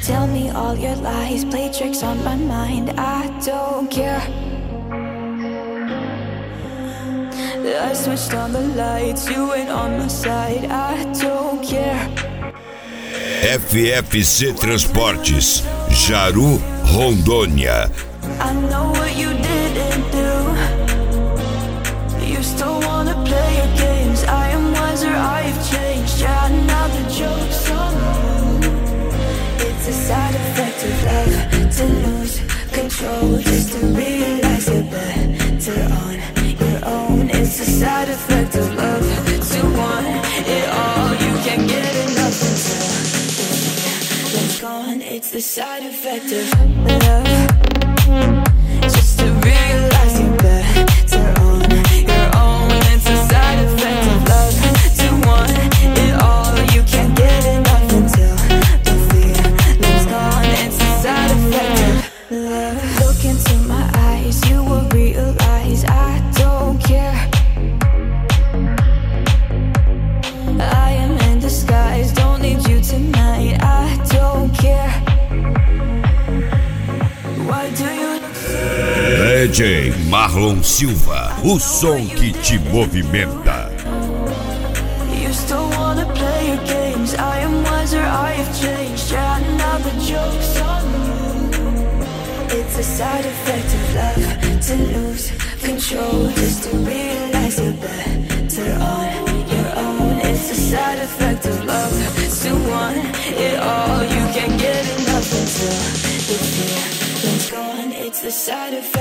Tell me all your lies, play tricks on my mind. I don't care. I switched on the lights, you ain't on my side. I don't care. FFC Transportes, Jaru, Rondônia. I know what you didn't do. You still wanna play your games. I am wiser, I've changed. Yeah, now the joke's on you. It's a side effect of love, to lose control, just to realize you're better on your own. It's a side effect of love, to want it all. You can't get enough until it's gone. It's the side effect of love, just to realize you're better on your own. It's a side effect of love, to want it all. You can't get enough until the feeling's gone. It's a side effect of love. Look into my eyes, you will realize I don't care. I am in disguise, don't need you tonight. I don't care. Why do you look so DJ Marlon Silva, o som que te movimenta. You still wanna play your games. I am wiser, I've changed. Yeah, now the joke's on you. It's a side effect of love, to lose control, just to realize you're better on your own. It's a side effect of love, to want it all. You can't get enough until the feeling's gone. It's the side effect